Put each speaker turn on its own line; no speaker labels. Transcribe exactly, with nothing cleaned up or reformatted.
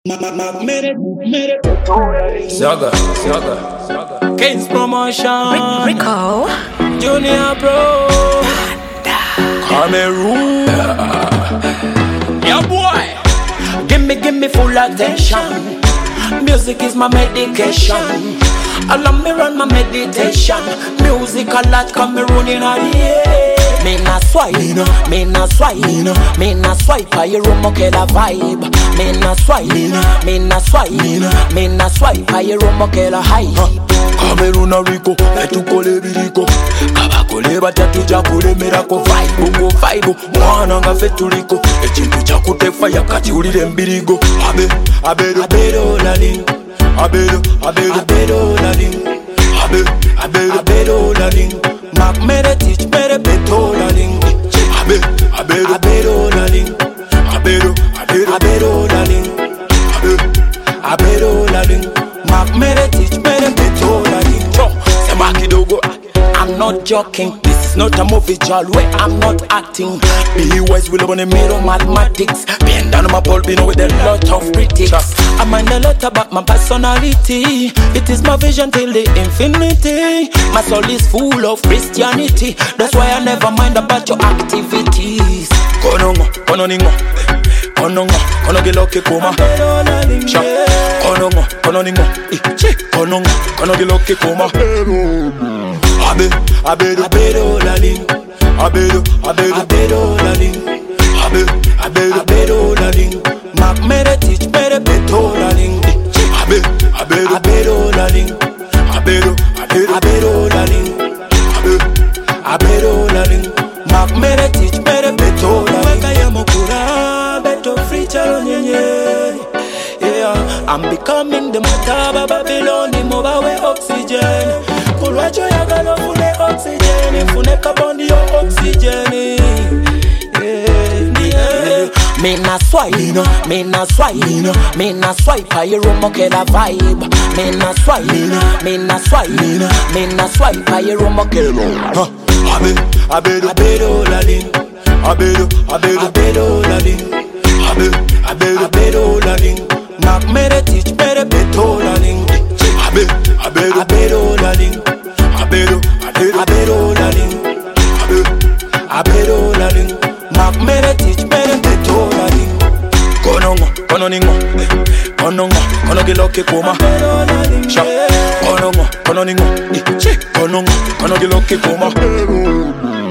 Saga, Saga, Saga. Kings Promotion.
Rico.
Junior Pro. Cameroon. Yeah, boy. Give me, give me full attention. Music is my medication. Allow me run my meditation. Music a lot Cameroon in a day. Me na swipe, me na swipe, me na swipe. I room okay la vibe. Me na swipe, me na swipe, me na swipe. I room okay la high.
Cameroon a Rico, etu kole biriko. Kabakole batatu jakule mirako. Vibe go vibe, mwana nga fetu Rico. Echintu chakute fire kati ulile mbirigo. Abe, abedo, abedo laling. Abedo, abedo, abedo laling. Abe, abedo, abedo laling. Mak mere teach mere beto laling. Abe, abedo, abedo laling. Abedo, abedo, abedo laling. Abe, abedo laling. Mak mere teach mere beto laling.
Say Makidogo, I'm not joking. This is not a movie, Jal, where I'm not acting. Be wise, we live on the middle mathematics. Bend down on my pole, know with a lot of critics. I mind a lot about my personality. It is my vision till the infinity. My soul is full of Christianity. That's why I never mind about your activities.
Konongo, kononingo. Konongo, konogiloke kuma. Konongo, kononingo. Konongo, konogiloke kuma. Abe, abedo, abedo laling. Abedo, abedo, abedo laling. Abe, abedo, abedo laling.
Mak mere teach mere beto laling.
Abe, abedo, abedo laling. Abedo, abedo, abedo laling. Abe, abedo laling.
Mak mere teach mere beto laling. Weka ya mokura beto free chalo nyenye. Yeah, I'm becoming the Mataba Babylon. The mobile way oxygen. Kulwacho ya gano fune oxygen. Fune carbon dio oxygen. Yeah, yeah. Me na swipe, me na swipe, me na swipe. I room okay la vibe. Me na swipe, me na swipe, me na swipe. I room okay la.
Abe, abedo, abedo laling. Abedo, abedo, abedo laling. Abe, abedo, abedo laling.
Mak mere teach mere beto laling.
Abe, abedo, abedo laling. Abedo, abedo, abedo laling. Abe, abedo laling.
Mak mere teach mere beto laling.
Konongo, kononingo. Konongo, konogiloke kuma. Sha, konongo, kononingo. Konongo, konogiloke kuma.